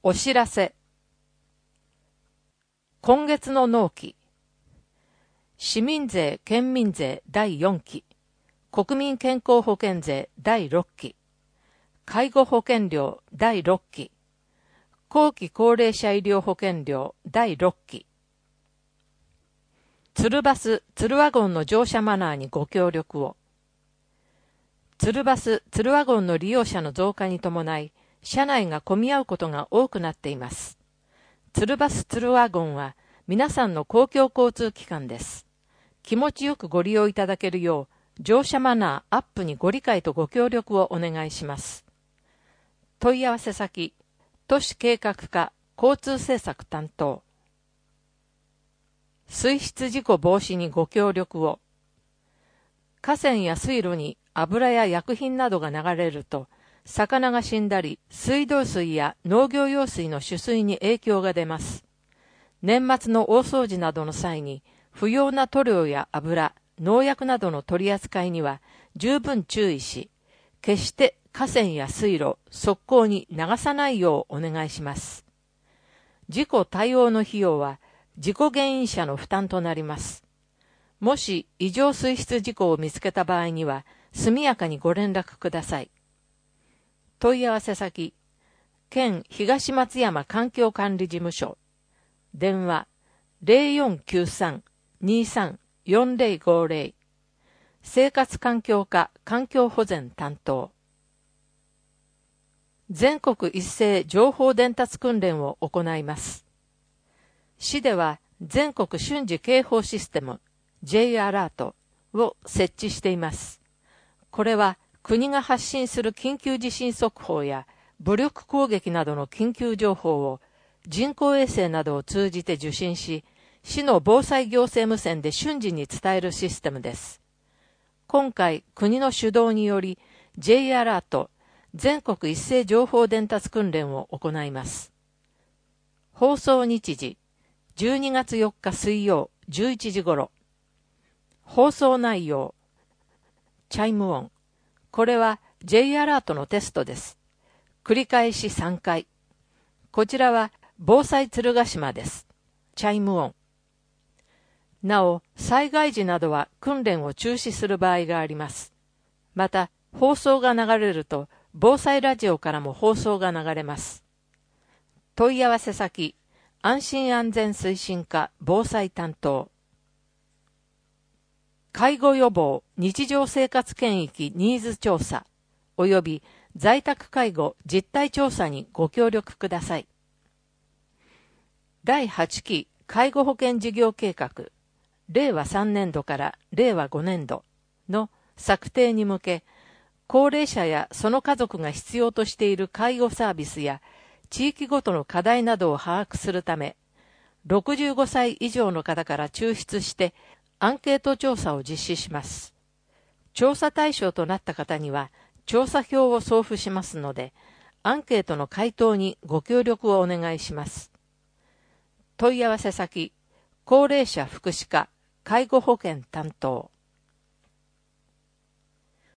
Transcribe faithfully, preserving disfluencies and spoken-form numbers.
お知らせ。今月の納期。市民税・県民税だいよんき、国民健康保険税だいろっき、介護保険料だいろっき、後期高齢者医療保険料だいろっき。ツルバス・ツルワゴンの乗車マナーにご協力を。ツルバス・ツルワゴンの利用者の増加に伴い、車内が混み合うことが多くなっています。ツルバス・ツルワゴンは皆さんの公共交通機関です。気持ちよくご利用いただけるよう、乗車マナーアップにご理解とご協力をお願いします。問い合わせ先、都市計画課交通政策担当。水質事故防止にご協力を。河川や水路に油や薬品などが流れると、魚が死んだり、水道水や農業用水の取水に影響が出ます。年末の大掃除などの際に、不要な塗料や油、農薬などの取り扱いには十分注意し、決して河川や水路、側溝に流さないようお願いします。事故対応の費用は、事故原因者の負担となります。もし異常水質事故を見つけた場合には、速やかにご連絡ください。問い合わせ先、県東松山環境管理事務所、電話 ゼロよんきゅうさん にさん よんゼロごゼロ、生活環境課環境保全担当。全国一斉情報伝達訓練を行います。市では全国瞬時警報システム J アラートを設置しています。これは国が発信する緊急地震速報や武力攻撃などの緊急情報を人工衛星などを通じて受信し、市の防災行政無線で瞬時に伝えるシステムです。今回、国の主導により J アラート全国一斉情報伝達訓練を行います。放送日時、じゅうにがつよっか水曜じゅういちじ頃。放送内容、チャイム音。これは J アラートのテストです。繰り返しさんかい。こちらは防災鶴ヶ島です。チャイム音。なお、災害時などは訓練を中止する場合があります。また、放送が流れると、防災ラジオからも放送が流れます。問い合わせ先、安心安全推進課防災担当。介護予防日常生活圏域ニーズ調査及び在宅介護実態調査にご協力ください。だいはちき介護保険事業計画れいわさんねんどかられいわごねんどの策定に向け、高齢者やその家族が必要としている介護サービスや地域ごとの課題などを把握するため、ろくじゅうごさい以上の方から抽出してアンケート調査を実施します。調査対象となった方には調査票を送付しますので、アンケートの回答にご協力をお願いします。問い合わせ先、高齢者福祉課介護保険担当。